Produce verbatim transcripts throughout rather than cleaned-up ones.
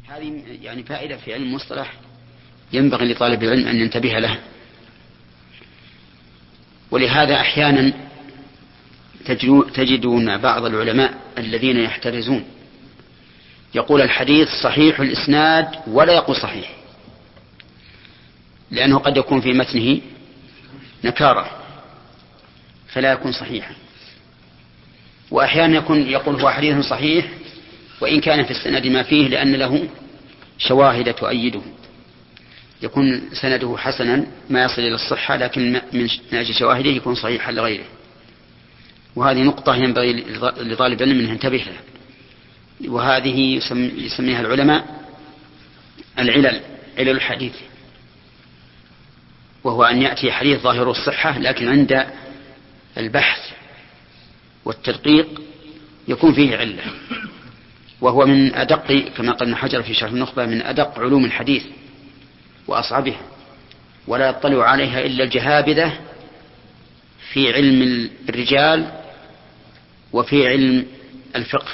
هذه يعني فائدة في علم المصطلح ينبغي لطالب العلم أن ينتبه له. ولهذا أحيانا تجدون بعض العلماء الذين يحترزون يقول الحديث صحيح الإسناد ولا يقول صحيح، لأنه قد يكون في متنه نكارة فلا يكون صحيحا. وأحيانا يكون يقول هو حديث صحيح وإن كان في السند ما فيه لأن له شواهد تؤيده، يكون سنده حسنا ما يصل إلى الصحة، لكن من أجل شواهده يكون صحيحا لغيره. وهذه نقطة ينبغي لطالب العلم أن ينتبه لها، وهذه يسميها العلماء العلل، علل الحديث، وهو أن يأتي حديث ظاهر الصحة لكن عند البحث والتدقيق يكون فيه علة. وهو من أدق، كما قال ابن حجر في شرح النخبة، من أدق علوم الحديث وأصعبها، ولا يطلع عليها إلا الجهابذة في علم الرجال وفي علم الفقه.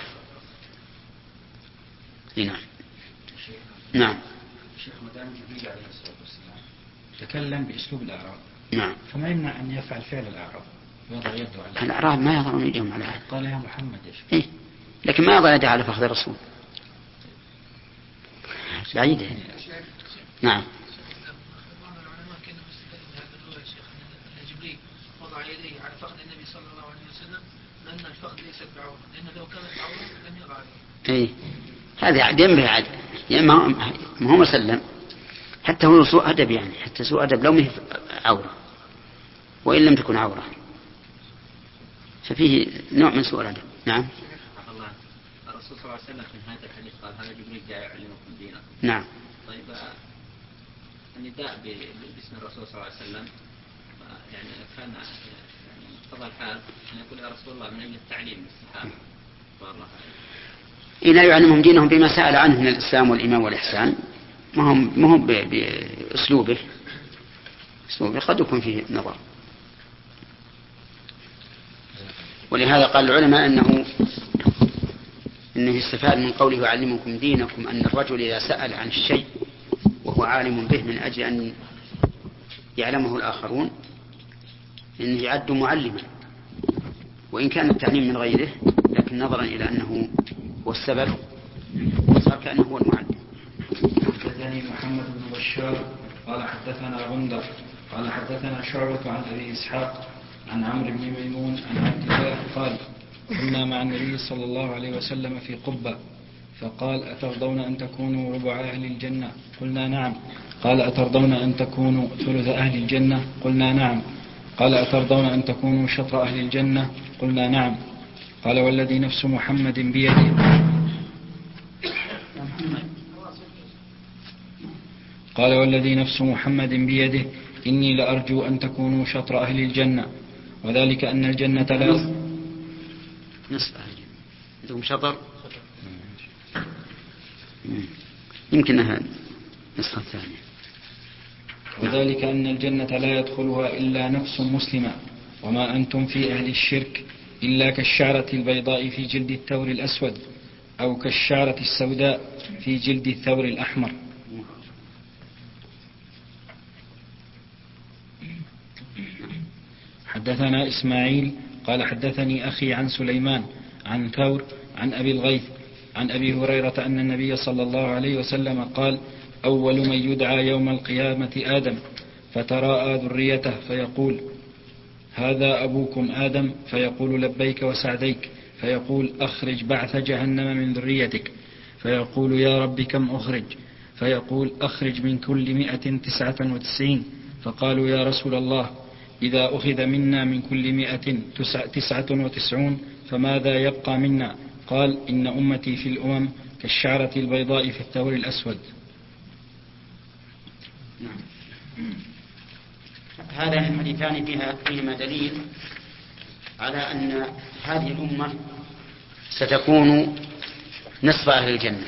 نعم نعم. الشيخ مدام جبريل عليه الصلاة والسلام تكلم بأسلوب الأعراب، نعم، فما يمنع أن يفعل فعل الأعراب، يضع يده على الأعراب ما يضعون يدهم على أحد. قال يا محمد يا شيخ إيه؟ لكن ما يضع يده على فخذ الرسول بعيدة. نعم. وضع يديه على فخذ النبي صلى الله عليه وسلم لأن الفخذ ليست بعورة، لأن لو كانت عورة لم يضع عليه. إيه هذا عاد ينبغي عاد، يعني ما هو مسلم، حتى هو سوء أدب، يعني حتى سوء أدب لو مه عورة وإن لم تكن عورة ففيه نوع من سوء الأدب. نعم. الله الرسول صلى الله عليه وسلم في هذا الحديث قال هذا جبريل جاء يعلمكم دينكم. نعم. طيب النداء باسم الرسول صلى الله عليه وسلم يعني كان يعني مقتضى الحال أن يقول يا رسول الله من أجل التعليم للصحابة والله إذا يعلمهم دينهم بما سأل عنه من الإسلام والإيمان والإحسان، ما هم ما هم بأسلوبه، أسلوبه قد يكون فيه نظر. ولهذا قال العلماء أنه إنه يستفاد من قوله يعلمكم دينكم أن الرجل إذا سأل عن الشيء وهو عالم به من أجل أن يعلمه الآخرون إنه يعد معلما، وإن كان التعليم من غيره، لكن نظرا إلى أنه هو السبب صار كأنه هو المعلم. حدثني محمد بن بشار قال حدثنا غندر قال حدثنا شعبة عن أبي إسحاق عن عمرو بن ميمون عن عبد الله قال كنا مع النبي صلى الله عليه وسلم في قبة فقال أترضون أن تكونوا ربع أهل الجنة؟ قلنا نعم. قال أترضون أن تكونوا ثلث أهل الجنة؟ قلنا نعم. قال أترضون أن تكونوا شطر أهل الجنة؟ قلنا نعم. قال والذي نفس محمد بيده قال والذي نفس محمد بيده إني لأرجو أن تكونوا شطر أهل الجنة، وذلك أن الجنة لا نصف أهل الجنة عندهم شطر، يمكنها نصف الثانية. وذلك أن الجنة لا يدخلها إلا نفس مسلمة، وما أنتم في أهل الشرك إلا كالشعرة البيضاء في جلد الثور الأسود أو كالشعرة السوداء في جلد الثور الأحمر. حدثنا إسماعيل قال حدثني أخي عن سليمان عن ثور عن أبي الغيث عن أبي هريرة أن النبي صلى الله عليه وسلم قال أول من يدعى يوم القيامة آدم فتراءى ذريته فيقول هذا أبوكم آدم فيقول لبيك وسعديك فيقول أخرج بعث جهنم من ذريتك فيقول يا رب كم أخرج فيقول أخرج من كل مئة تسعة وتسعين فقالوا يا رسول الله إذا أخذ منا من كل مئة تسعة وتسعون فماذا يبقى منا؟ قال إن أمتي في الأمم كالشعرة البيضاء في الثور الأسود. هذا الحديثان فيها فيهما دليل على أن هذه الأمة ستكون نصف أهل الجنة.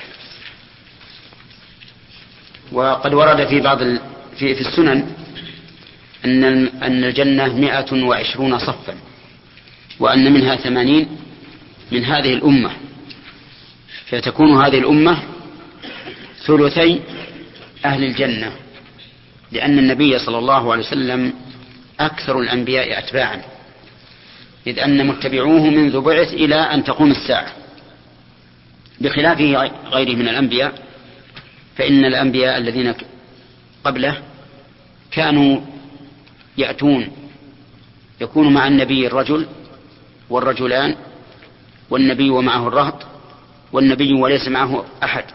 وقد ورد في بعض ال... في, في السنن أن أن الجنة مئة وعشرون صفا، وأن منها ثمانين من هذه الأمة، فتكون هذه الأمة ثلثي أهل الجنة، لأن النبي صلى الله عليه وسلم أكثر الأنبياء أتباعا، إذ أن متبعوه منذ بعث إلى أن تقوم الساعة، بخلافه غيره من الأنبياء، فإن الأنبياء الذين قبله كانوا يأتون يكون مع النبي الرجل والرجلان، والنبي ومعه الرهط، والنبي وليس معه أحد.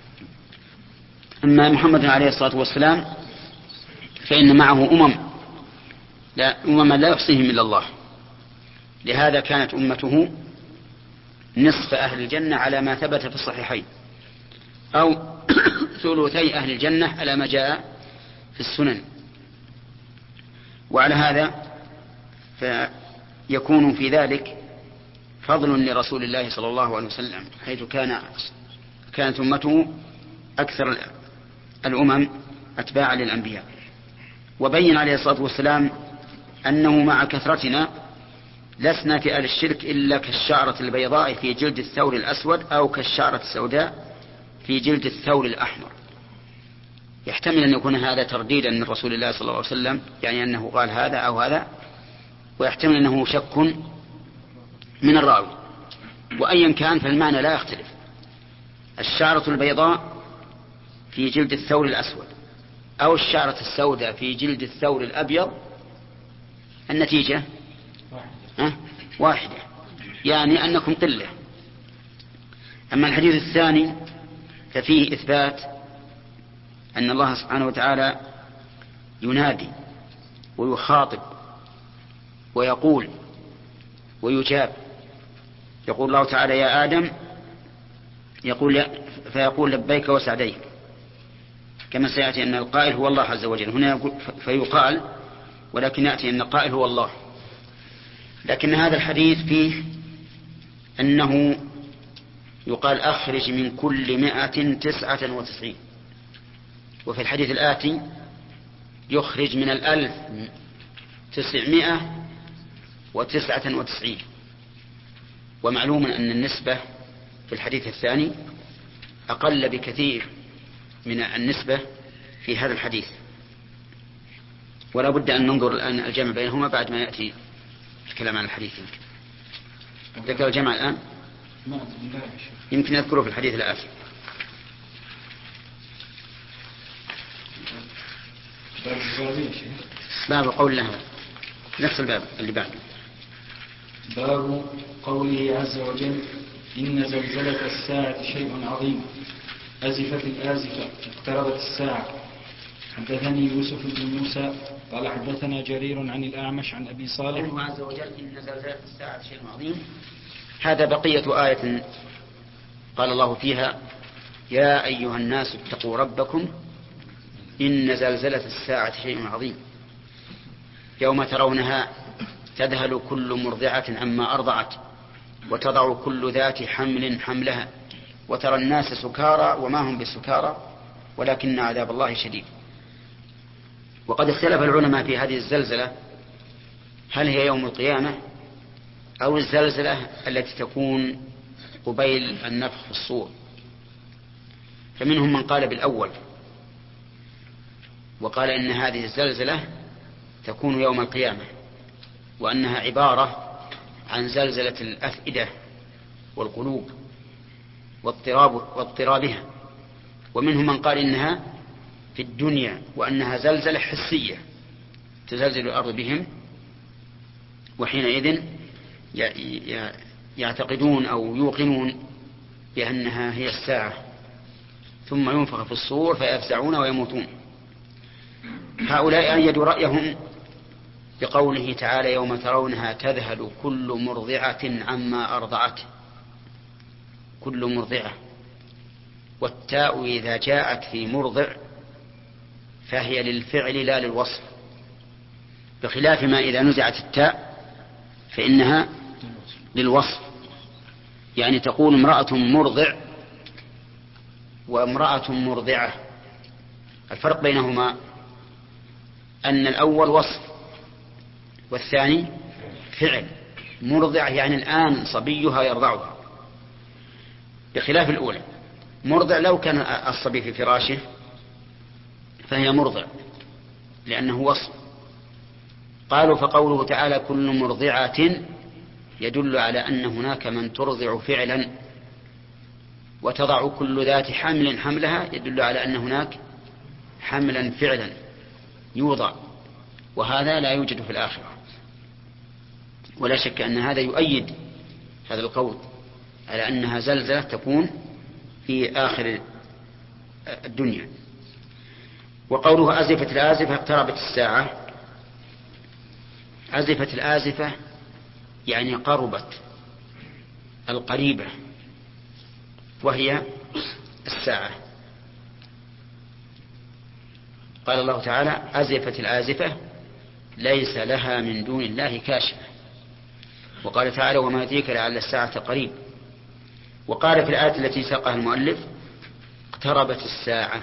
أما محمد عليه الصلاة والسلام فإن معه أمم لا أمم لا يحصيهم إلا الله، لهذا كانت أمته نصف أهل الجنة على ما ثبت في الصحيحين، أو ثلثي أهل الجنة على ما جاء في السنن. وعلى هذا فيكون في ذلك فضل لرسول الله صلى الله عليه وسلم، حيث كان كانت أمته أكثر الأمم أتباعا للأنبياء. وبين عليه الصلاة والسلام أنه مع كثرتنا لسنا في أهل الشرك إلا كالشعرة البيضاء في جلد الثور الأسود، أو كالشعرة السوداء في جلد الثور الأحمر. يحتمل أن يكون هذا ترديدا من رسول الله صلى الله عليه وسلم، يعني أنه قال هذا أو هذا، ويحتمل أنه شك من الراوي. وأيا كان فالمعنى لا يختلف، الشعرة البيضاء في جلد الثور الأسود أو الشعرة السوداء في جلد الثور الأبيض، النتيجة أه؟ واحدة، يعني أنكم قلة. أما الحديث الثاني ففيه إثبات أن الله سبحانه وتعالى ينادي ويخاطب ويقول ويجاب. يقول الله تعالى يا آدم، يقول فيقول لبيك وسعديك، كما سيأتي أن القائل هو الله عز وجل. هنا يقول فيقال، ولكن يأتي أن القائل هو الله. لكن هذا الحديث فيه أنه يقال أخرج من كل مائة تسعة وتسعين، وفي الحديث الآتي يخرج من الألف تسعمائة وتسعة وتسعين. ومعلوم أن النسبة في الحديث الثاني أقل بكثير من النسبة في هذا الحديث، ولا بد أن ننظر الآن الجمع بينهما بعد ما يأتي الكلام عن الحديث. ذكر الجمع الآن يمكن أذكره في الحديث الآتي. باب قول الله، نفس الباب اللي بعده، باب قوله عز وجل إن زلزلة الساعة شيء عظيم، أزفت الآزفة اقتربت الساعة. حدثني يوسف بن موسى قال حدثنا جرير عن الأعمش عن أبي صالح. قوله عز وجل إن زلزلة الساعة شيء عظيم، هذا بقية آية قال الله فيها يا أيها الناس اتقوا ربكم إن زلزلة الساعة شيء عظيم، يوم ترونها تذهل كل مرضعة عما أرضعت وتضع كل ذات حمل حملها وترى الناس سكارى وما هم بسكارى ولكن عذاب الله شديد. وقد اختلف العلماء في هذه الزلزلة، هل هي يوم القيامة أو الزلزلة التي تكون قبيل النفخ في الصور. فمنهم من قال بالأول وقال إن هذه الزلزلة تكون يوم القيامة، وأنها عبارة عن زلزلة الأفئدة والقلوب واضطراب واضطرابها. ومنهم من قال إنها في الدنيا وأنها زلزلة حسية تزلزل الأرض بهم، وحينئذ يعتقدون أو يوقنون بأنها هي الساعة، ثم ينفخ في الصور فيفزعون ويموتون. هؤلاء أيدوا رأيهم بقوله تعالى يوم ترونها تذهل كل مرضعة عما أرضعت، كل مرضعة، والتاء إذا جاءت في مرضع فهي للفعل لا للوصف، بخلاف ما إذا نزعت التاء فإنها للوصف. يعني تقول امرأة مرضع وامرأة مرضعة، الفرق بينهما أن الأول وصف والثاني فعل. مرضع يعني الآن صبيها يرضعها، بخلاف الأولى. مرضع لو كان الصبي في فراشه فهي مرضع لأنه وصف. قالوا فقوله تعالى كل مرضعة يدل على أن هناك من ترضع فعلا، وتضع كل ذات حمل حملها يدل على أن هناك حملا فعلا يوضع، وهذا لا يوجد في الآخرة. ولا شك أن هذا يؤيد هذا القول على أنها زلزلة تكون في آخر الدنيا. وقوله أزفت الآزفة اقتربت الساعة، أزفت الآزفة يعني قربت القريبة، وهي الساعة. قال الله تعالى أزفت الآزفة ليس لها من دون الله كاشفة. وقال تعالى وما يدريك لعل الساعة قريب. وقال في الآية التي ساقها المؤلف اقتربت الساعة،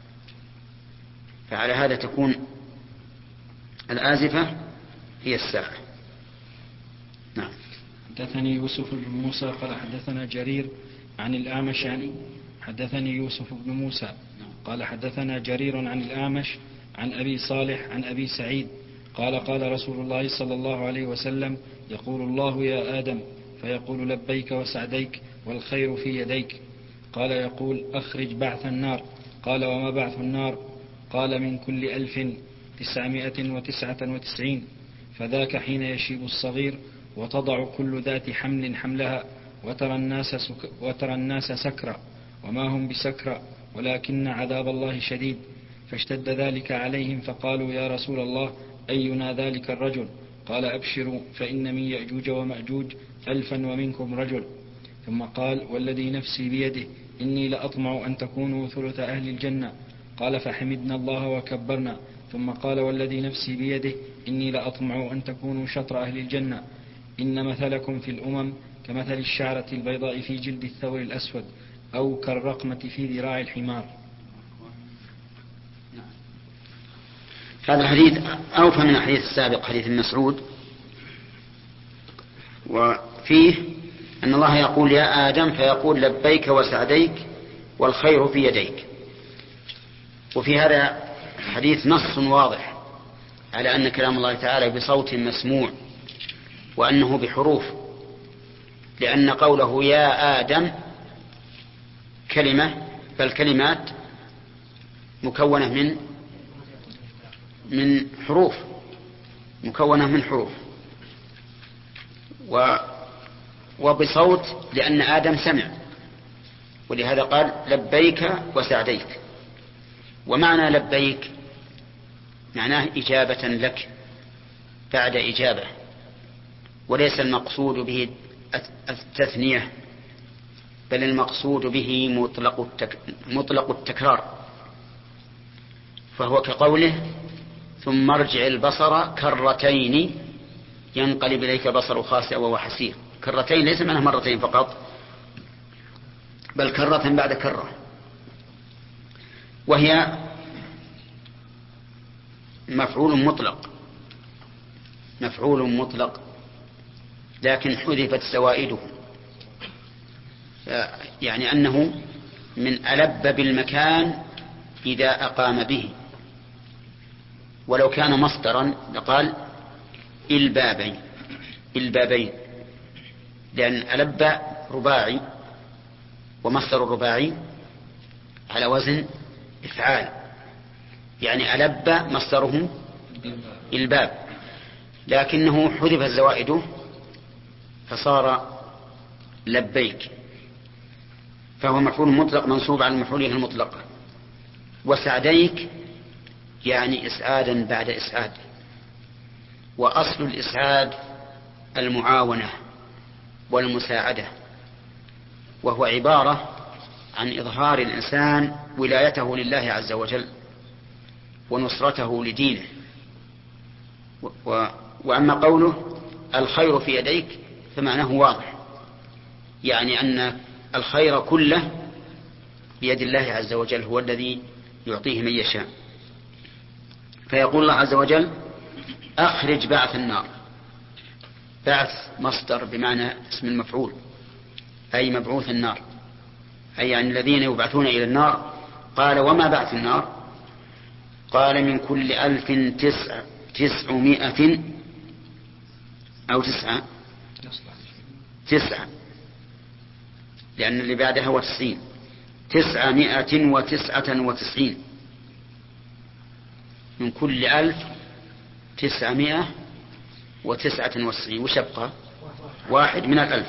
فعلى هذا تكون الآزفة هي الساعة. نعم. حدثني يوسف بن موسى قال حدثنا جرير عن الأعمش عن حدثني يوسف بن موسى قال حدثنا جرير عن الأعمش عن أبي صالح عن أبي سعيد قال قال رسول الله صلى الله عليه وسلم يقول الله يا آدم فيقول لبيك وسعديك والخير في يديك. قال يقول أخرج بعث النار. قال وما بعث النار؟ قال من كل ألف تسعمائة وتسعة وتسعين. فذاك حين يشيب الصغير وتضع كل ذات حمل حملها وترى الناس, سك وترى الناس سكرى وما هم بسكرى ولكن عذاب الله شديد. فاشتد ذلك عليهم فقالوا يا رسول الله أينا ذلك الرجل؟ قال أبشروا فإن من يأجوج ومأجوج ألفا ومنكم رجل. ثم قال والذي نفسي بيده إني لأطمع أن تكونوا ثلث أهل الجنة. قال فحمدنا الله وكبرنا. ثم قال والذي نفسي بيده إني لأطمع أن تكونوا شطر أهل الجنة. إن مثلكم في الأمم كمثل الشعرة البيضاء في جلد الثور الأسود أو كالرقمة في ذراع الحمار. هذا الحديث أوفى من الحديث السابق حديث ابن مسعود، وفيه أن الله يقول يا آدم فيقول لبيك وسعديك والخير في يديك. وفي هذا الحديث نص واضح على أن كلام الله تعالى بصوت مسموع وأنه بحروف، لأن قوله يا آدم كلمة بل كلمات مكونة من من حروف مكونة من حروف و وبصوت لأن آدم سمع، ولهذا قال لبيك وسعديك. ومعنى لبيك معناه إجابة لك بعد إجابة، وليس المقصود به التثنية، بل المقصود به مطلق, التك... مطلق التكرار. فهو كقوله ثم ارجع البصر كرتين ينقلب إليك بصر خاسئ وهو حسير. كرتين ليس معناه مرتين فقط، بل كرة بعد كرة، وهي مفعول مطلق مفعول مطلق لكن حذفت زوائده، يعني أنه من ألب بالمكان إذا أقام به. ولو كان مصدرا لقال البابين البابين لأن ألب رباعي، ومصدر الرباعي على وزن إفعال، يعني ألب مصدره الباب، لكنه حذف زوائده فصار لبيك، فهو مفعول مطلق منصوب على المفعوله المطلقة. وسعديك يعني إسعادا بعد إسعاد، وأصل الإسعاد المعاونة والمساعدة، وهو عبارة عن إظهار الإنسان ولايته لله عز وجل ونصرته لدينه. و... وأما قوله الخير في يديك فمعناه واضح، يعني أن الخير كله بيد الله عز وجل، هو الذي يعطيه من يشاء. فيقول الله عز وجل أخرج بعث النار. بعث مصدر بمعنى اسم المفعول، أي مبعوث النار، أي يعني الذين يبعثون إلى النار. قال وما بعث النار؟ قال من كل ألف تسع تسعمائة أو تسعة تسعة، لأن اللي بعدها هو تسعين، تسعمائة وتسعة وتسعين. من كل ألف تسعمائة وتسعة وتسعين، وش يبقى؟ واحد من الألف.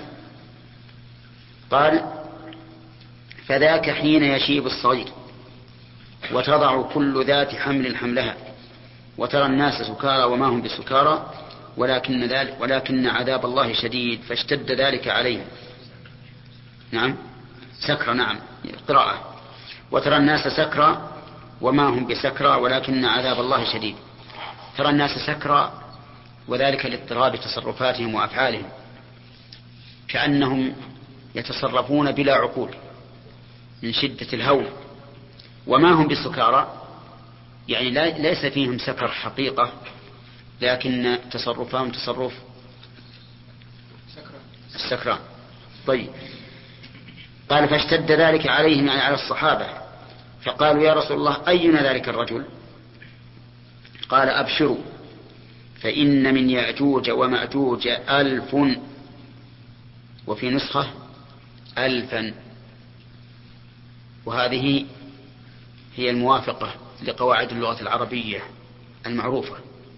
قال فذاك حين يشيب الصغير وتضع كل ذات حمل حملها وترى الناس سكارى وما هم بسكارى ولكن, ذلك ولكن عذاب الله شديد فاشتد ذلك عليهم. نعم سكرى، نعم قراءة. وترى الناس سكرى وما هم بسكرى ولكن عذاب الله شديد. ترى الناس سكرى وذلك لاضطراب تصرفاتهم وأفعالهم، كأنهم يتصرفون بلا عقول من شدة الهول. وما هم بسكارى يعني ليس فيهم سكر حقيقة، لكن تصرفهم تصرف السكران. طيب قال فاشتد ذلك عليهم يعني على الصحابة، فقالوا يا رسول الله أينا ذلك الرجل؟ قال أبشروا فإن من يأجوج ومأجوج ألف، وفي نسخة ألفا، وهذه هي الموافقة لقواعد اللغة العربية المعروفة،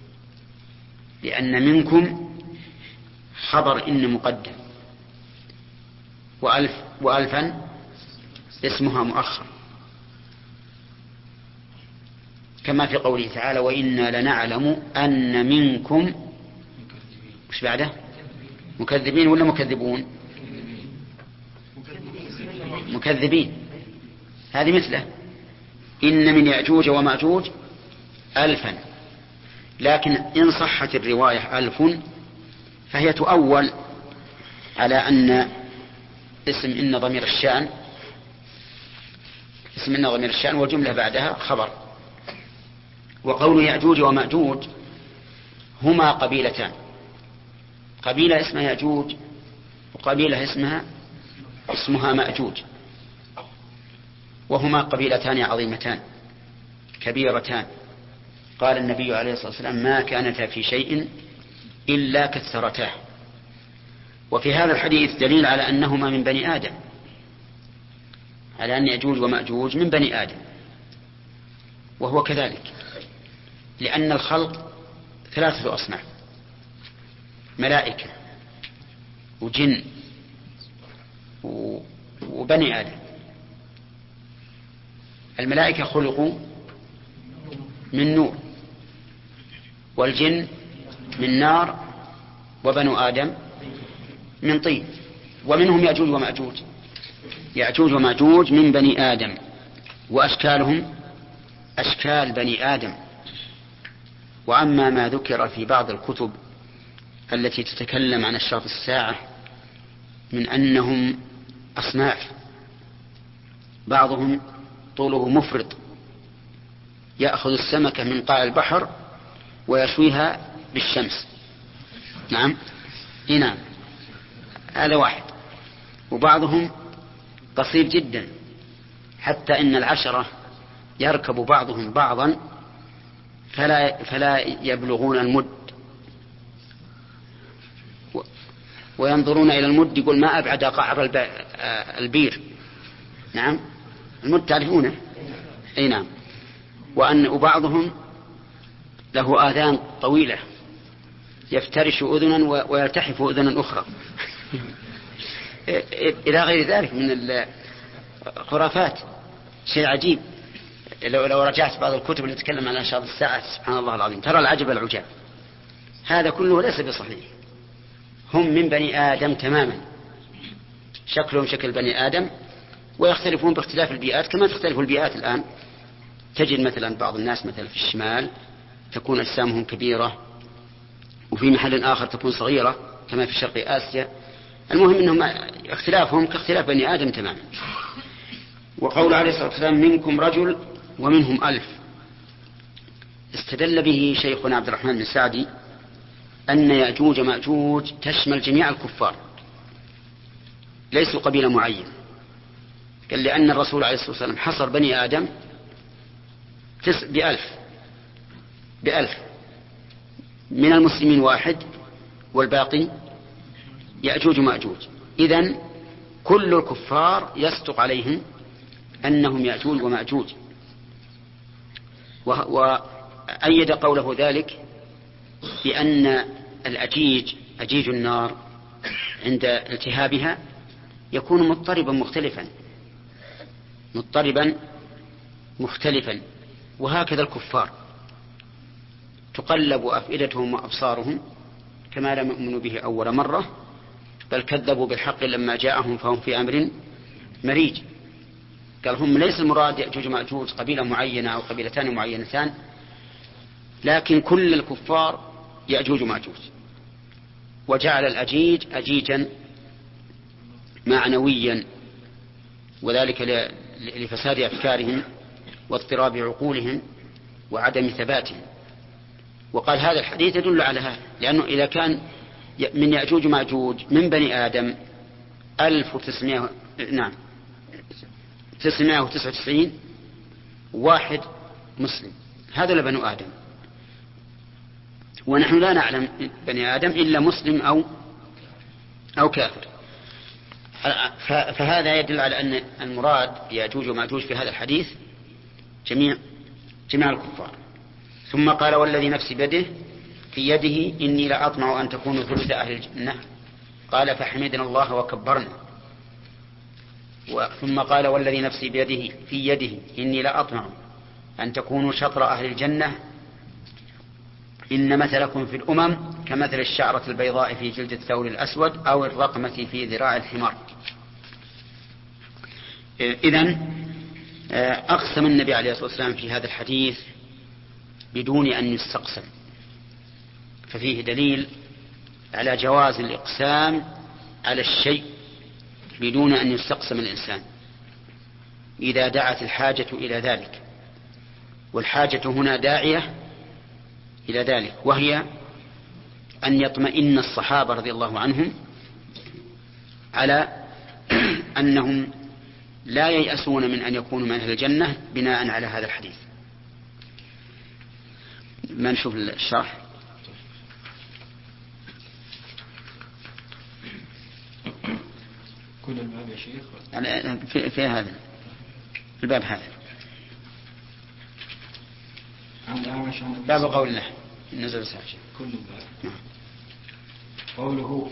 لأن منكم خبر إن مقدم، وألف وألفا اسمها مؤخر، كما في قوله تعالى وإنا لنعلم أن منكم وش بعده مكذبين ولا مكذبون؟ مكذبين. هذه مثله إن من يأجوج ومأجوج ألفا، لكن إن صحت الرواية ألف فهي تؤول على أن اسم إن ضمير الشأن اسم إن ضمير الشأن والجملة بعدها خبر. وقول يأجوج ومأجوج هما قبيلتان، قبيلة اسمها يأجوج وقبيلة اسمها اسمها مأجوج، وهما قبيلتان عظيمتان كبيرتان. قال النبي عليه الصلاة والسلام ما كانتا في شيء إلا كثرتاه. وفي هذا الحديث دليل على أنهما من بني آدم، على أن يأجوج ومأجوج من بني آدم، وهو كذلك، لأن الخلق ثلاثة أصناف: ملائكة وجن وبني آدم. الملائكة خلقوا من نور، والجن من نار، وبنو آدم من طين. ومنهم يأجوج ومأجوج، يأجوج ومأجوج من بني آدم، وأشكالهم أشكال بني آدم. وأما ما ذكر في بعض الكتب التي تتكلم عن أشراط الساعة من أنهم أصناف، بعضهم طوله مفرط يأخذ السمكة من قاع البحر ويشويها بالشمس. نعم نعم هذا واحد. وبعضهم قصير جدا حتى إن العشرة يركب بعضهم بعضا فلا, فلا يبلغون المد، وينظرون إلى المد يقول ما أبعد قعر البير. نعم المد تعرفونه؟ أي نعم. وأن وبعضهم له آذان طويلة يفترش أذنا ويلتحف أذنا أخرى إلى غير ذلك من الخرافات. شيء عجيب. لو, لو رجعت بعض الكتب اللي تتكلم عن أشراط الساعة سبحان الله العظيم ترى العجب العجاب. هذا كله ليس بصحيح. هم من بني آدم تماما، شكلهم شكل بني آدم، ويختلفون باختلاف البيئات كما تختلف البيئات الآن. تجد مثلا بعض الناس مثلا في الشمال تكون أجسامهم كبيرة، وفي محل آخر تكون صغيرة كما في شرق آسيا. المهم أنهم اختلافهم كاختلاف بني آدم تماما. وقول عليه الصلاة والسلام منكم رجل ومنهم ألف، استدل به شيخنا عبد الرحمن بن سعدي أن يأجوج مأجوج تشمل جميع الكفار، ليسوا قبيلة معين قال لأن الرسول عليه الصلاة والسلام حصر بني آدم بألف بألف من المسلمين واحد والباقي يأجوج ومأجوج. إذن كل الكفار يصدق عليهم أنهم يأجوج ومأجوج. وأيد قوله ذلك بأن الأجيج أجيج النار عند التهابها يكون مضطربا مختلفا مضطربا مختلفا وهكذا الكفار تقلب أفئدتهم وأبصارهم كما لم يؤمنوا به أول مرة، بل كذبوا بالحق لما جاءهم فهم في أمر مريج. قال هم ليس المراد يأجوج مأجوج قبيلة معينة أو قبيلتان معينتان، لكن كل الكفار يأجوج مأجوج. وجعل الأجيج أجيجا معنويا، وذلك لفساد أفكارهم واضطراب عقولهم وعدم ثباتهم. وقال هذا الحديث يدل على هذا، لأنه إذا كان من يأجوج مأجوج من بني آدم ألف وتسعمائة نعم تسعمائة وتسعة وتسعين واحد مسلم، هذا لبنو آدم، ونحن لا نعلم بني آدم إلا مسلم أو أو كافر. فهذا يدل على أن المراد يأجوج ومأجوج في هذا الحديث جميع جميع الكفار. ثم قال والذي نفسي بيده في يده إني لأطمع أن تكونوا ثلث أهل الجنة، قال فحمدنا الله وكبرنا. ثم قال والذي نفسي بيده في يده إني لأطمع أن تكونوا شطر أهل الجنة، إن مثلكم في الأمم كمثل الشعرة البيضاء في جلد الثور الأسود أو الرقمة في ذراع الحمار. إذن أقسم النبي عليه الصلاة والسلام في هذا الحديث بدون أن يستقسم، ففيه دليل على جواز الإقسام على الشيء بدون أن يستقسم الإنسان إذا دعت الحاجة إلى ذلك. والحاجة هنا داعية إلى ذلك، وهي أن يطمئن الصحابة رضي الله عنهم على أنهم لا ييأسون من أن يكونوا من أهل الجنة بناء على هذا الحديث. ما نشوف الشرح. كل الباب يا شيخ في, في هذا الباب هذا باب قولنا نزل ساعة كل الباب. قوله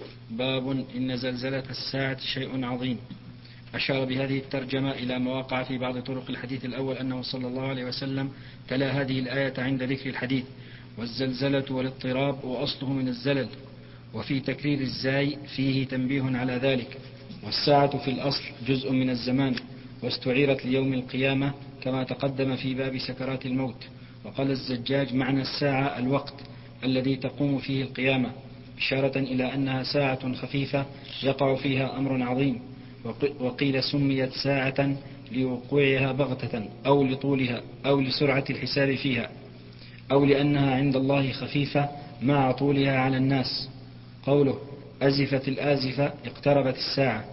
باب إن زلزلة الساعة شيء عظيم. أشار بهذه الترجمة إلى ما وقع في بعض طرق الحديث الأول أنه صلى الله عليه وسلم تلا هذه الآية عند ذكر الحديث، والزلزلة والاضطراب وأصله من الزلل، وفي تكرير الزاي فيه تنبيه على ذلك. والساعة في الأصل جزء من الزمان، واستعيرت ليوم القيامة كما تقدم في باب سكرات الموت. وقال الزجاج معنى الساعة الوقت الذي تقوم فيه القيامة، إشارة إلى أنها ساعة خفيفة يقع فيها أمر عظيم. وقيل سميت ساعة لوقوعها بغتة أو لطولها أو لسرعة الحساب فيها، أو لأنها عند الله خفيفة مع طولها على الناس. قوله أزفت الآزفة اقتربت الساعة.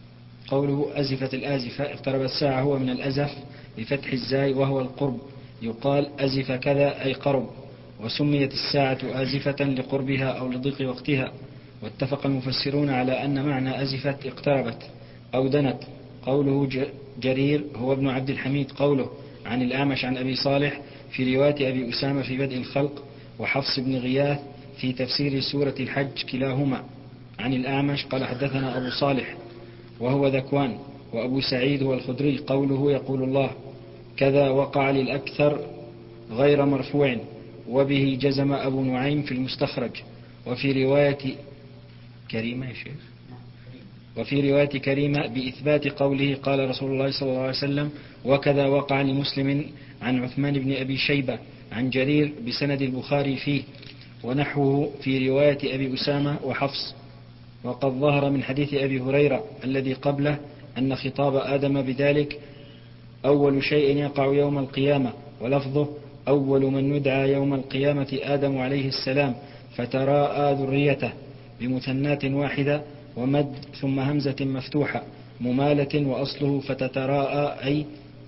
قوله أزفت الآزفة اقتربت الساعة هو من الأزف بفتح الزاي وهو القرب، يقال أزف كذا أي قرب. وسميت الساعة آزفة لقربها أو لضيق وقتها. واتفق المفسرون على أن معنى أزفت اقتربت أو دنت. قوله جرير هو ابن عبد الحميد قوله عن الأعمش عن أبي صالح في رواية أبي أسامة في بدء الخلق، وحفص بن غياث في تفسير سورة الحج كلاهما عن الأعمش قال حدثنا أبو صالح وهو ذكوان. وأبو سعيد هو الخدري قوله يقول الله كذا وقع للأكثر غير مرفوع، وبه جزم أبو نعيم في المستخرج. وفي رواية كريمة يا شيخ وفي رواية كريمة بإثبات قوله قال رسول الله صلى الله عليه وسلم وكذا وقع لمسلم عن عثمان بن أبي شيبة عن جرير بسند البخاري فيه، ونحوه في رواية أبي أسامة وحفص. وقد ظهر من حديث أبي هريرة الذي قبله أن خطاب آدم بذلك أول شيء يقع يوم القيامة، ولفظه أول من يدعى يوم القيامة آدم عليه السلام فتراءى ذريته بمثنات واحدة ومد ثم همزة مفتوحة. ممالة وأصله فتتراءى أي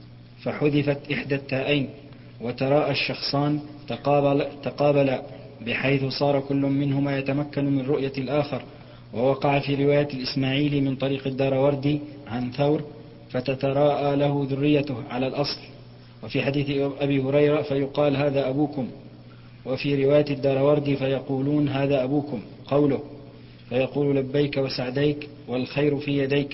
فحذفت إحدى التاءين، وتراءى الشخصان تقابل, تقابل بحيث صار كل منهما يتمكن من رؤية الآخر. ووقع في رواية الإسماعيلي من طريق الداروردي عن ثور فتتراءى له ذريته على الأصل. وفي حديث أبي هريرة فيقال هذا أبوكم، وفي رواية الداروردي فيقولون هذا أبوكم قوله فيقول لبيك وسعديك والخير في يديك.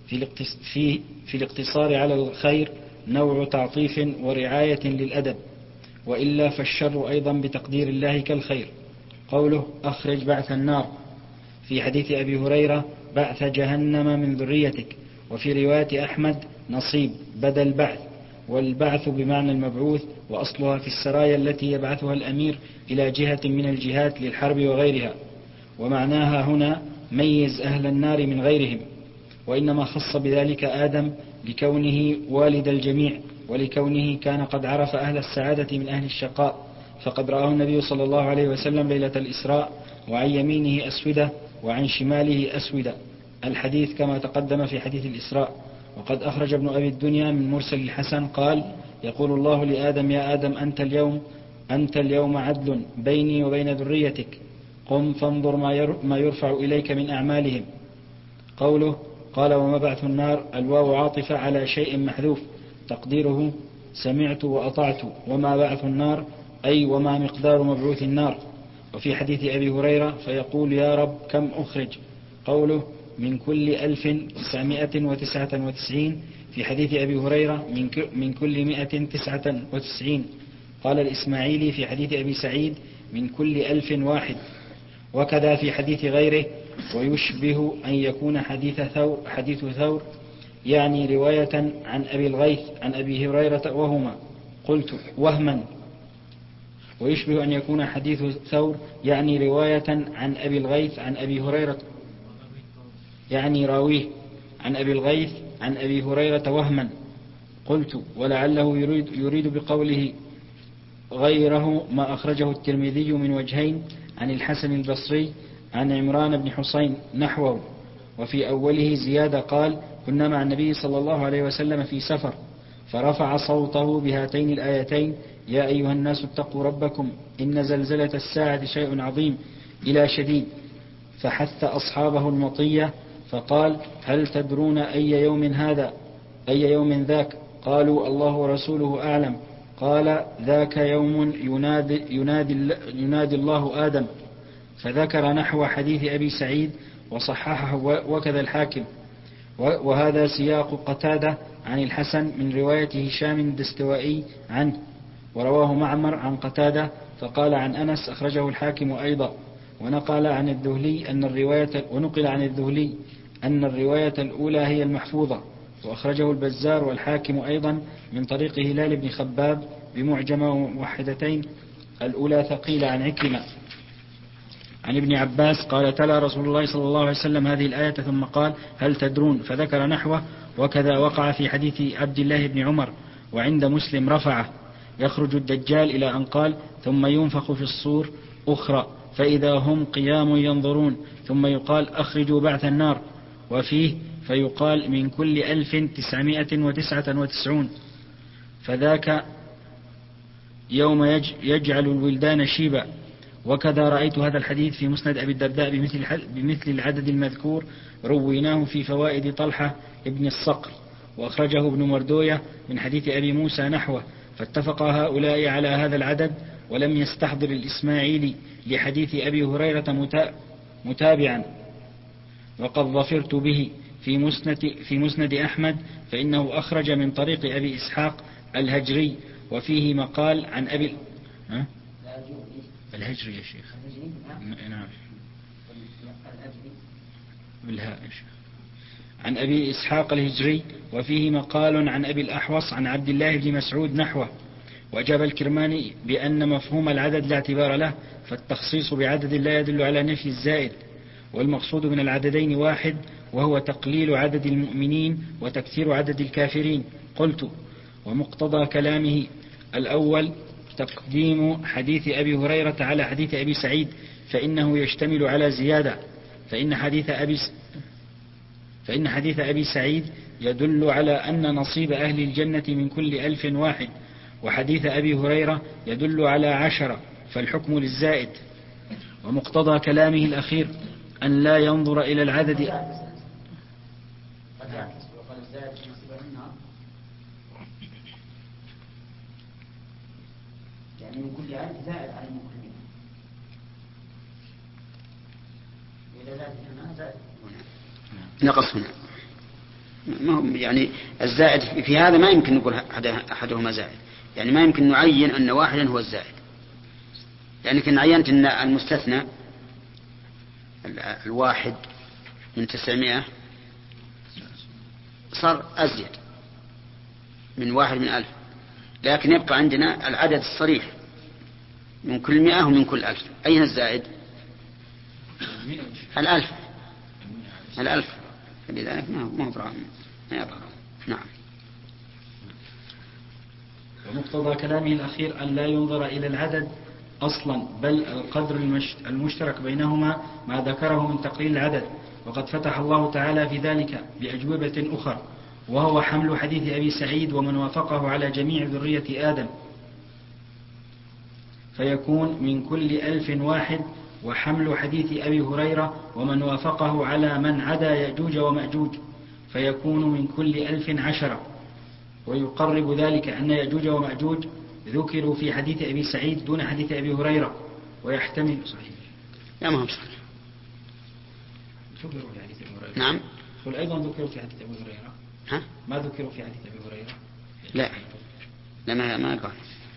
في, في الاقتصار على الخير نوع تعطيف ورعاية للأدب، وإلا فالشر أيضا بتقدير الله كالخير. قوله أخرج بعث النار في حديث أبي هريرة بعث جهنم من ذريتك. وفي رواية أحمد نصيب بدل بعث، والبعث بمعنى المبعوث، وأصلها في السرايا التي يبعثها الأمير إلى جهة من الجهات للحرب وغيرها. ومعناها هنا ميز أهل النار من غيرهم، وإنما خص بذلك آدم لكونه والد الجميع، ولكونه كان قد عرف أهل السعادة من أهل الشقاء، فقد رآه النبي صلى الله عليه وسلم ليلة الإسراء، وعن يمينه أسودة وعن شماله أسودة، الحديث كما تقدم في حديث الإسراء. وقد أخرج ابن أبي الدنيا من مرسل الحسن قال يقول الله لآدم يا آدم أنت اليوم أنت اليوم عدل بيني وبين ذريتك، قم فانظر ما يرفع إليك من أعمالهم. قوله قال وما بعث النار الواو عاطفة على شيء محذوف تقديره سمعت وأطعت، وما بعث النار أي وما مقدار مبعوث النار. وفي حديث أبي هريرة فيقول يا رب كم أخرج. قوله من كل ألف تسعمائة وتسعة وتسعين في حديث أبي هريرة من كل مائة تسعة وتسعين. قال الإسماعيلي في حديث أبي سعيد من كل ألف واحد. وكذا في حديث غيره ويشبه أن يكون حديث ثور, حديث ثور يعني رواية عن أبي الغيث عن أبي هريرة وهما قلت وهما، ويشبه أن يكون حديث ثور يعني رواية عن أبي الغيث عن أبي هريرة يعني راويه عن أبي الغيث عن أبي هريرة وهما قلت، ولعله يريد, يريد بقوله غيره ما أخرجه الترمذي من وجهين عن الحسن البصري عن عمران بن حسين نحوه. وفي أوله زيادة قال كنا مع النبي صلى الله عليه وسلم في سفر فرفع صوته بهاتين الآيتين يا أيها الناس اتقوا ربكم إن زلزلة الساعة شيء عظيم إلى شديد، فحث أصحابه المطية فقال هل تدرون أي يوم هذا أي يوم ذاك؟ قالوا الله ورسوله أعلم. قال ذاك يوم ينادي, ينادي, ينادي الله آدم، فذكر نحو حديث أبي سعيد وصححه وكذا الحاكم. وهذا سياق قتادة عن الحسن من رواية هشام الدستوائي عنه، ورواه معمر عن قتادة فقال عن أنس أخرجه الحاكم أيضا. ونقل عن الذهلي أن الرواية ونقل عن الذهلي أن الرواية الأولى هي المحفوظة، وأخرجه البزار والحاكم أيضا من طريق هلال بن خباب بمعجمة وموحدتين، الأولى ثقيلة عن عكرمة عن ابن عباس قال تلا رسول الله صلى الله عليه وسلم هذه الآية ثم قال هل تدرون فذكر نحوه. وكذا وقع في حديث عبد الله بن عمر وعند مسلم رفعه يخرج الدجال إلى أن قال ثم ينفخ في الصور أخرى فإذا هم قيام ينظرون ثم يقال أخرجوا بعث النار، وفيه فيقال من كل ألف تسعمائة وتسعة وتسعون فذاك يوم يجعل الولدان شيبا. وكذا رأيت هذا الحديث في مسند أبي الدرداء بمثل, بمثل العدد المذكور رويناه في فوائد طلحة ابن الصقر، وأخرجه ابن مردوية من حديث أبي موسى نحوه، فاتفق هؤلاء على هذا العدد ولم يستحضر الإسماعيلي لحديث أبي هريرة متابعا. وقد ظفرت به في مسند, في مسند أحمد فإنه أخرج من طريق أبي إسحاق الهجري وفيه مقال عن أبي ها؟ الهجري يا شيخ نعم بالهاء يا شيخ عن أبي إسحاق الهجري وفيه مقال عن أبي الأحوص عن عبد الله بن مسعود نحوه. وأجاب الكرماني بأن مفهوم العدد لا اعتبار له، فالتخصيص بعدد لا يدل على نفي الزائد، والمقصود من العددين واحد وهو تقليل عدد المؤمنين وتكثير عدد الكافرين. قلت ومقتضى كلامه الأول تقديم حديث أبي هريرة على حديث أبي سعيد، فإنه يشتمل على زيادة، فإن حديث أبي س... فإن حديث أبي سعيد يدل على أن نصيب أهل الجنة من كل ألف واحد، وحديث أبي هريرة يدل على عشرة، فالحكم للزائد. ومقتضى كلامه الأخير أن لا ينظر إلى العدد. يعني من كل ألف زائد على المكرمين، إذا زاد هنا زائد نقص هنا. يعني الزائد في هذا ما يمكن نقول أحدهما زائد، يعني ما يمكن نعين أن واحدا هو الزائد، يعني كن عينت أن المستثنى الواحد من تسعمائة صار أزيد من واحد من ألف، لكن يبقى عندنا العدد الصريح من كل مئة ومن كل ألف. أين الزائد؟ الألف الألف فلذلك ما هو ما يظهر. نعم. ومقتضى كلامه الأخير أن لا ينظر إلى العدد أصلا، بل القدر المشترك بينهما ما ذكره من تقليل العدد، وقد فتح الله تعالى في ذلك بأجوبة أخرى، وهو حمل حديث أبي سعيد ومن وافقه على جميع ذرية آدم، فيكون من كل ألف واحد، وحمل حديث أبي هريرة ومن وافقه على من عدا يأجوج ومأجوج، فيكون من كل ألف عشرة. ويقرب ذلك أن يأجوج ومأجوج ذكروا في حديث أبي سعيد دون حديث أبي هريرة، ويحتمل صحيح. لا ما هو صحيح. ذكروا في حديث أبي هريرة. نعم. قل أيضا ذكروا في حديث أبي هريرة. ها؟ ما ذكروا في حديث أبي هريرة. لا لا ما ما قال.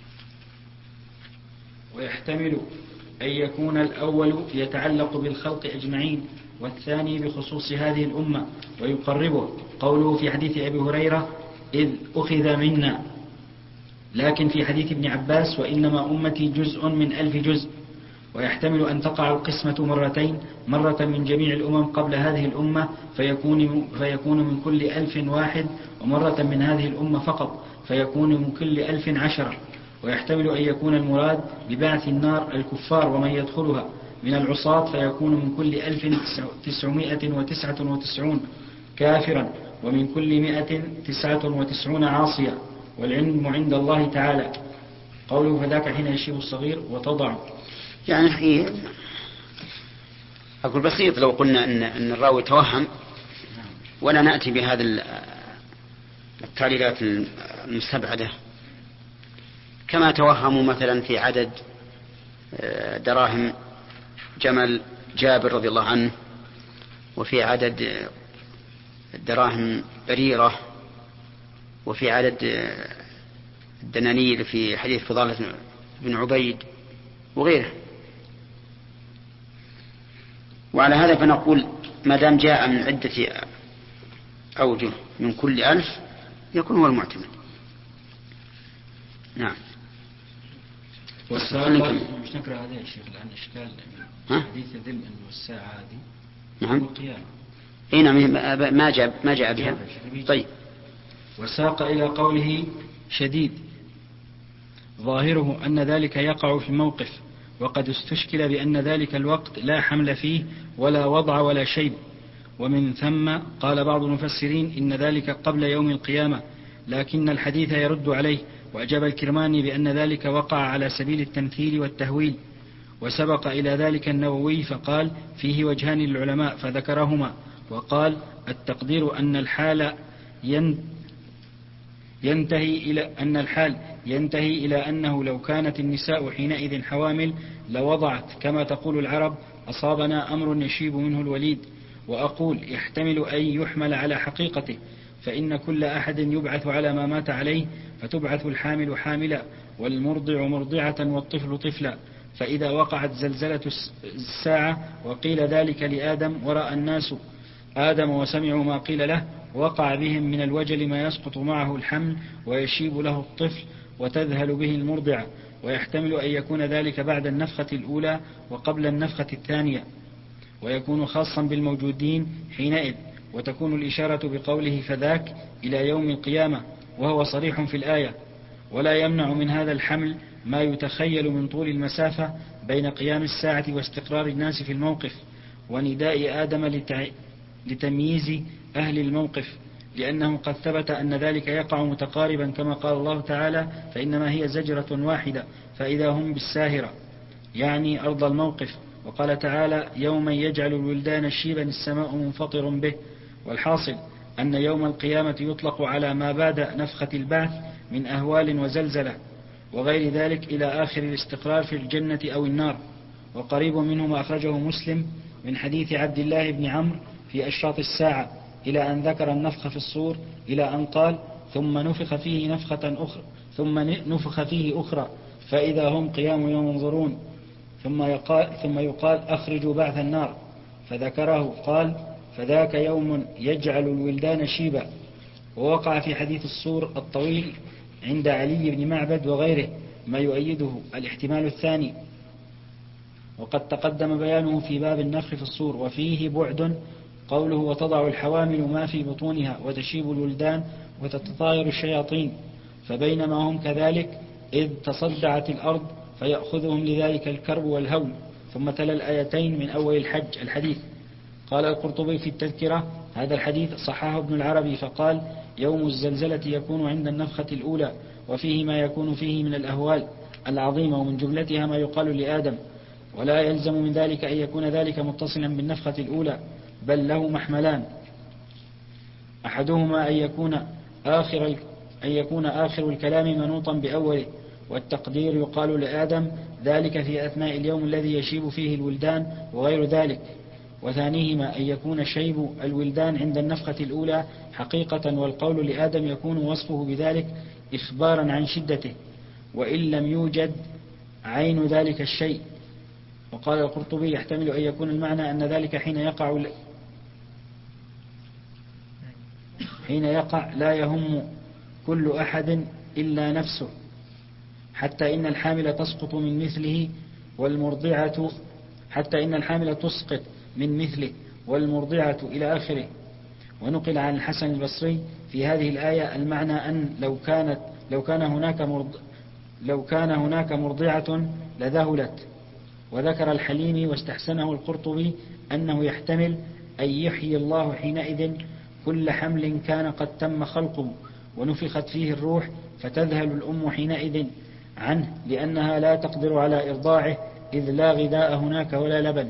ويحتمل أن يكون الأول يتعلق بالخلق أجمعين، والثاني بخصوص هذه الأمة، ويقربه قوله في حديث أبي هريرة إذ أخذ منا، لكن في حديث ابن عباس وإنما أمتي جزء من ألف جزء. ويحتمل أن تقع القسمة مرتين، مرة من جميع الأمم قبل هذه الأمة فيكون, فيكون من كل ألف واحد، ومرة من هذه الأمة فقط فيكون من كل ألف عشرة. ويحتمل أن يكون المراد ببعث النار الكفار ومن يدخلها من العصاة، فيكون من كل ألف تسعمائة وتسعة وتسعون كافرا، ومن كل مائة تسعة وتسعون عاصيا، والعلم عند الله تعالى. قوله فذاك حين يشيب الصغير وتضع، يعني هي أقول بسيط لو قلنا إن, إن الراوي توهم ولا نأتي بهذا التعليلات المستبعدة، كما توهموا مثلا في عدد دراهم جمل جابر رضي الله عنه، وفي عدد دراهم بريرة، وفي عدد الدنانير في حديث فضالة بن عبيد وغيره. وعلى هذا فنقول ما دام جاء من عدة أوجه من كل ألف يكون هو المعتمد. نعم. والساعة مش نقرأ هذا يا شيخ لأن إشكال حديث ذل أنه الساعة هذه نعم القيامة. إيه نعم ما جاء ما جاء بها. طيب. وساق إلى قوله شديد ظاهره أن ذلك يقع في الموقف، وقد استشكل بأن ذلك الوقت لا حمل فيه ولا وضع ولا شيء، ومن ثم قال بعض المفسرين إن ذلك قبل يوم القيامة، لكن الحديث يرد عليه. وأجاب الكرماني بأن ذلك وقع على سبيل التمثيل والتهويل. وسبق إلى ذلك النووي فقال فيه وجهان للعلماء فذكرهما، وقال التقدير أن الحال ينتهي إلى أن الحال ينتهي إلى أنه لو كانت النساء حينئذ حوامل لوضعت، كما تقول العرب أصابنا أمر يشيب منه الوليد. وأقول يحتمل أن يحمل على حقيقته، فإن كل أحد يبعث على ما مات عليه، فتبعث الحامل حاملا والمرضع مرضعة والطفل طفلا. فإذا وقعت زلزلة الساعة وقيل ذلك لآدم ورأى الناس آدم وسمعوا ما قيل له، وقع بهم من الوجل ما يسقط معه الحمل ويشيب له الطفل وتذهل به المرضعة. ويحتمل أن يكون ذلك بعد النفخة الأولى وقبل النفخة الثانية، ويكون خاصا بالموجودين حينئذ. وتكون الإشارة بقوله فذاك إلى يوم القيامة، وهو صريح في الآية. ولا يمنع من هذا الحمل ما يتخيل من طول المسافة بين قيام الساعة واستقرار الناس في الموقف، ونداء آدم لتمييز أهل الموقف، لأنه قد ثبت أن ذلك يقع متقاربا كما قال الله تعالى: فإنما هي زجرة واحدة فإذا هم بالساهرة، يعني أرض الموقف. وقال تعالى: يوم يجعل الولدان شيبا السماء منفطر به. والحاصل أن يوم القيامة يطلق على ما بعد نفخة البعث من أهوال وزلزلة وغير ذلك إلى آخر الاستقرار في الجنة أو النار. وقريب منه ما أخرجه مسلم من حديث عبد الله بن عمرو في أشراط الساعة إلى أن ذكر النفخ في الصور إلى أن قال: ثم نفخ فيه نفخة أخرى ثم نفخ فيه أخرى فإذا هم قيام ينظرون، ثم يقال, ثم يقال: أخرجوا بعث النار، فذكره قال: فذاك يوم يجعل الولدان شيبا. ووقع في حديث الصور الطويل عند علي بن معبد وغيره ما يؤيده الاحتمال الثاني، وقد تقدم بيانه في باب النفخ في الصور. وفيه بعد قوله: وتضع الحوامل ما في بطونها وتشيب الولدان وتتطاير الشياطين، فبينما هم كذلك إذ تصدعت الأرض فيأخذهم لذلك الكرب والهول. ثم تلا الآيتين من أول الحج الحديث. قال القرطبي في التذكرة: هذا الحديث صححه ابن العربي فقال: يوم الزلزلة يكون عند النفخة الأولى، وفيه ما يكون فيه من الأهوال العظيمة، ومن جملتها ما يقال لآدم، ولا يلزم من ذلك أن يكون ذلك متصلا بالنفخة الأولى، بل له محملان: أحدهما أن يكون آخر أن يكون آخر الكلام منوطا بأوله، والتقدير يقال لآدم ذلك في أثناء اليوم الذي يشيب فيه الولدان وغير ذلك. وثانيهما أن يكون شيب الولدان عند النفخة الأولى حقيقة، والقول لآدم يكون وصفه بذلك إخبارا عن شدته، وإن لم يوجد عين ذلك الشيء. وقال القرطبي: يحتمل أن يكون المعنى أن ذلك حين يقع حين يقع لا يهم كل أحد إلا نفسه، حتى إن الحامل تسقط من مثله والمرضعة حتى إن الحامل تسقط من مثله والمرضعة إلى آخره. ونقل عن الحسن البصري في هذه الآية المعنى أن لو كانت لو كان هناك مرض لو كان هناك مرضعة لذهلت. وذكر الحليمي واستحسنه القرطبي أنه يحتمل أن يحيي الله حينئذ كل حمل كان قد تم خلقه ونفخت فيه الروح، فتذهل الأم حينئذ عنه لأنها لا تقدر على إرضاعه، إذ لا غذاء هناك ولا لبن.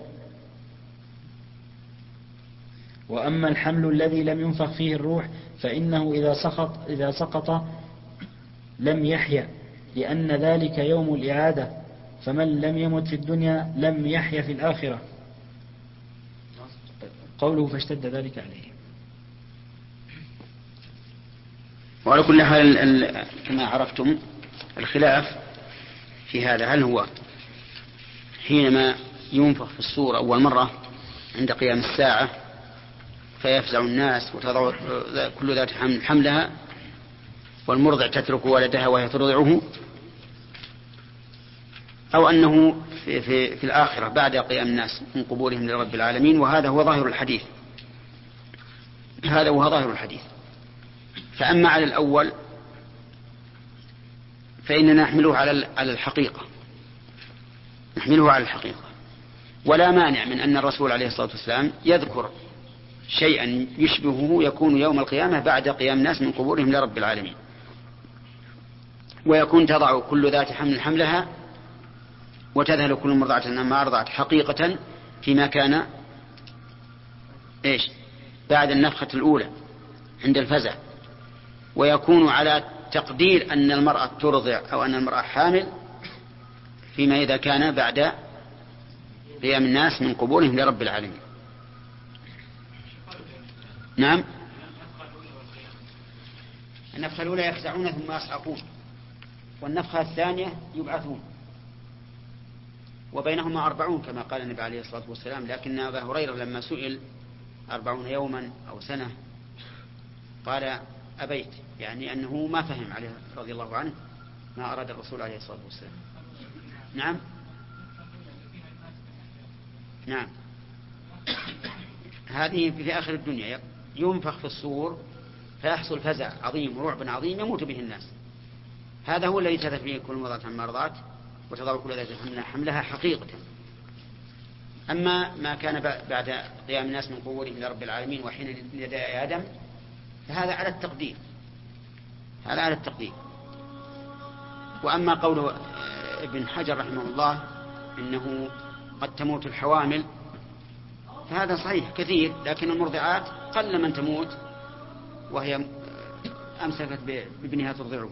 وأما الحمل الذي لم ينفخ فيه الروح فإنه إذا سقط, إذا سقط لم يحيا، لأن ذلك يوم الإعادة، فمن لم يمت في الدنيا لم يحيا في الآخرة. قوله: فاشتد ذلك عليه. وعلى كل حال كما عرفتم الخلاف في هذا، هل هو حينما ينفخ في الصور أول مرة عند قيام الساعة فيفزع الناس وتضع كل ذات حمل حملها والمرضع تترك ولدها وهي ترضعه، أو أنه في, في, في الآخرة بعد قيام الناس من قبورهم لرب العالمين. وهذا هو ظاهر الحديث هذا هو ظاهر الحديث. فأما على الأول فإننا نحمله على على الحقيقة نحمله على الحقيقة ولا مانع من أن الرسول عليه الصلاة والسلام يذكر شيئا يشبهه يكون يوم القيامة بعد قيام الناس من قبورهم لرب العالمين، ويكون تضع كل ذات حمل حملها وتذهل كل مرضعة ما أرضعت حقيقة فيما كان إيش بعد النفخة الأولى عند الفزع، ويكون على تقدير أن المرأة ترضع أو أن المرأة حامل فيما إذا كان بعد قيام الناس من قبورهم لرب العالمين. نعم، النفخة الأولى يفزعون ثم يصعقون، والنفخة الثانية يبعثون، وبينهما أربعون كما قال النبي عليه الصلاة والسلام. لكن أبا هريرة لما سئل أربعون يوما أو سنة قال أبيت، يعني أنه ما فهم عليه رضي الله عنه ما أراد الرسول عليه الصلاة والسلام. نعم نعم هذه في آخر الدنيا ينفخ في الصور فيحصل فزع عظيم ورعب عظيم يموت به الناس. هذا هو الذي تذهب فيه كل مرضعة عما أرضعت وتضع كل ذات حملها حملها حقيقة. أما ما كان بعد قيام الناس من قبورهم إلى رب العالمين وحين نداء آدم فهذا على التقدير، هذا على التقدير. وأما قول ابن حجر رحمه الله إنه قد تموت الحوامل فهذا صحيح كثير، لكن المرضعات قل من تموت وهي أمسكت بابنها ترضعه.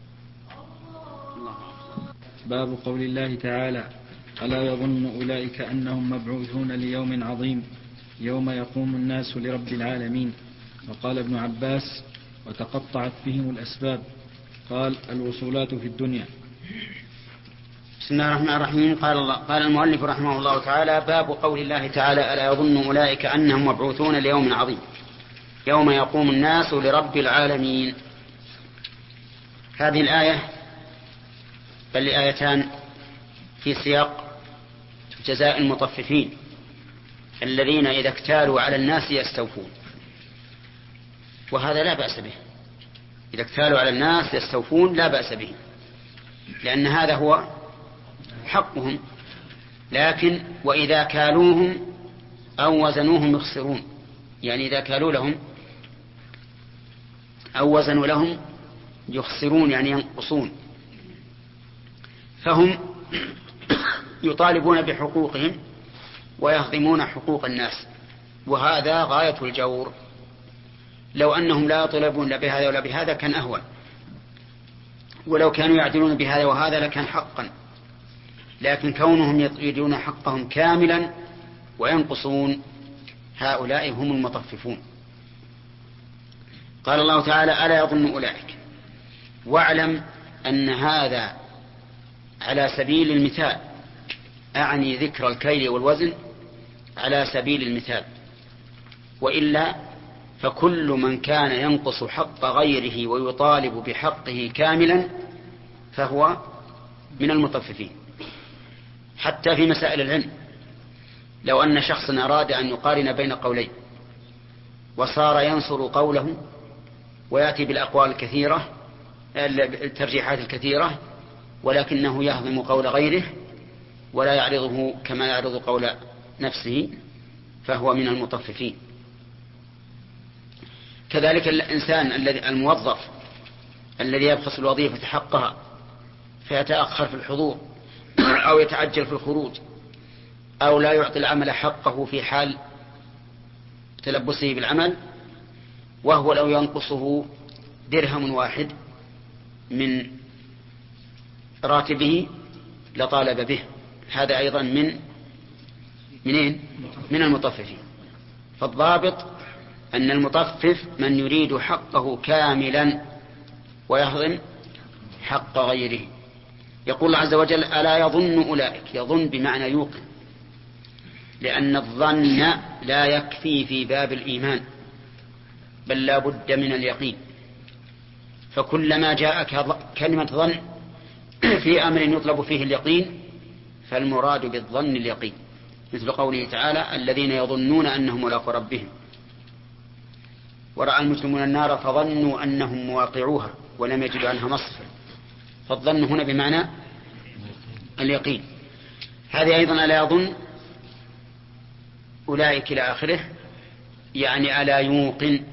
باب قول الله تعالى: ألا يظن أولئك أنهم مبعوثون ليوم عظيم يوم يقوم الناس لرب العالمين. وقال ابن عباس: وتقطعت بهم الأسباب. قال: الوصولات في الدنيا. بسم الله الرحمن الرحيم. قال, الله قال المؤلف رحمه الله تعالى: باب قول الله تعالى: ألا يظن أولئك أنهم مبعوثون ليوم عظيم يوم يقوم الناس لرب العالمين. هذه الآية بل آيتان في سياق جزاء المطففين الذين إذا اكتالوا على الناس يستوفون، وهذا لا بأس به. إذا اكتالوا على الناس يستوفون لا بأس به، لأن هذا هو حقهم. لكن وإذا كالوهم أو وزنوهم يخسرون، يعني إذا كالوا لهم أو وزنوا لهم يخسرون، يعني ينقصون، فهم يطالبون بحقوقهم ويهضمون حقوق الناس، وهذا غاية الجور. لو أنهم لا يطالبون لا بهذا ولا بهذا كان أهون، ولو كانوا يعدلون بهذا وهذا لكان حقا، لكن كونهم يريدون حقهم كاملا وينقصون، هؤلاء هم المطففون. قال الله تعالى: ألا يظن أولئك. واعلم أن هذا على سبيل المثال، أعني ذكر الكيل والوزن على سبيل المثال، وإلا فكل من كان ينقص حق غيره ويطالب بحقه كاملا فهو من المطففين. حتى في مسائل العلم، لو أن شخصا أراد أن يقارن بين قولين وصار ينصر قوله ويأتي بالأقوال الكثيرة الترجيحات الكثيرة، ولكنه يهضم قول غيره ولا يعرضه كما يعرض قول نفسه، فهو من المطففين. كذلك الإنسان الذي الموظف الذي يبخس الوظيفة حقها فيتأخر في الحضور أو يتعجل في الخروج أو لا يعطي العمل حقه في حال تلبسه بالعمل، وهو لو ينقصه درهم واحد من راتبه لطالب به، هذا أيضا من منين؟ من المطففين. فالضابط أن المطفف من يريد حقه كاملا ويهضم حق غيره. يقول الله عز وجل: ألا يظن أولئك. يظن بمعنى يوقن، لأن الظن لا يكفي في باب الإيمان، بل لا بد من اليقين. فكلما جاءك كلمة ظن في أمر يطلب فيه اليقين فالمراد بالظن اليقين، مثل قوله تعالى: الذين يظنون أنهم ملاقو ربهم ورأى المجرمون النار فظنوا أنهم مواقعوها ولم يجدوا عنها مصرفا. فالظن هنا بمعنى اليقين. هذه أيضا ألا يظن أولئك إلى آخره، يعني ألا يوقن،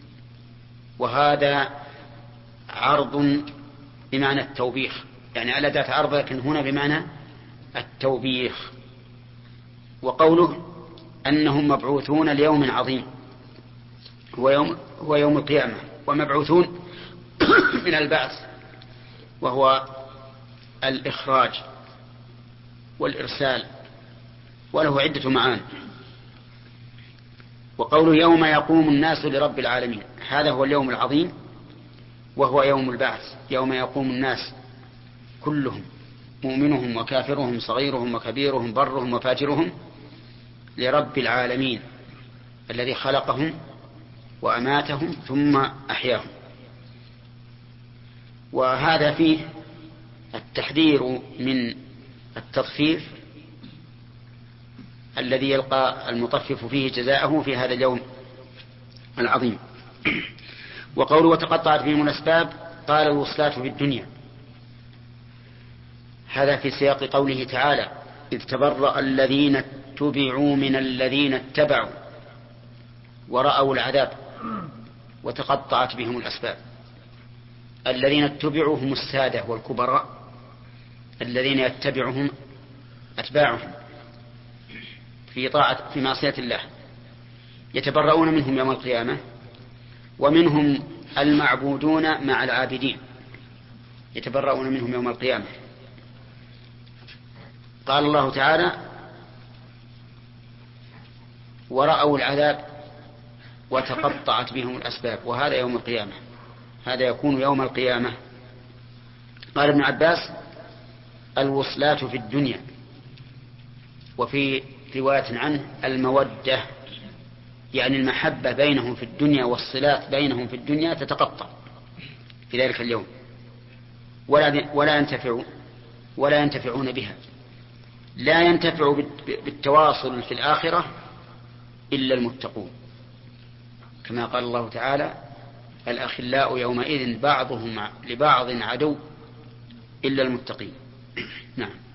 وهذا عرض بمعنى التوبيخ، يعني ألا ذات عرض لكن هنا بمعنى التوبيخ. وقوله أنهم مبعوثون ليوم عظيم هو يوم, هو يوم القيامة، ومبعوثون من البعث وهو الإخراج والإرسال، وله عدة معاني. وقوله يوم يقوم الناس لرب العالمين، هذا هو اليوم العظيم وهو يوم البعث، يوم يقوم الناس كلهم، مؤمنهم وكافرهم، صغيرهم وكبيرهم، برهم وفاجرهم، لرب العالمين الذي خلقهم وأماتهم ثم أحياهم. وهذا فيه التحذير من التطفيف الذي يلقى المطفف فيه جزاءه في هذا اليوم العظيم. وقوله وتقطعت بهم الأسباب، قال الوصلات في الدنيا، هذا في سياق قوله تعالى: إذ تبرأ الذين اتبعوا من الذين اتبعوا ورأوا العذاب وتقطعت بهم الأسباب. الذين اتبعوا هم السادة والكبراء الذين يتبعهم أتباعهم في طاعة في معصية الله، يتبرؤون منهم يوم القيامة. ومنهم المعبودون مع العابدين يتبرؤون منهم يوم القيامة. قال الله تعالى: ورأوا العذاب وتقطعت بهم الأسباب. وهذا يوم القيامة، هذا يكون يوم القيامة. قال ابن عباس: الوصلات في الدنيا. وفي رواية عنه المودة، يعني المحبة بينهم في الدنيا والصلات بينهم في الدنيا تتقطع في ذلك اليوم، ولا ولا ينتفعون ولا ينتفعون بها. لا ينتفع بالتواصل في الآخرة إلا المتقون، كما قال الله تعالى: الأخلاء يومئذ بعضهم لبعض عدو إلا المتقين. نعم.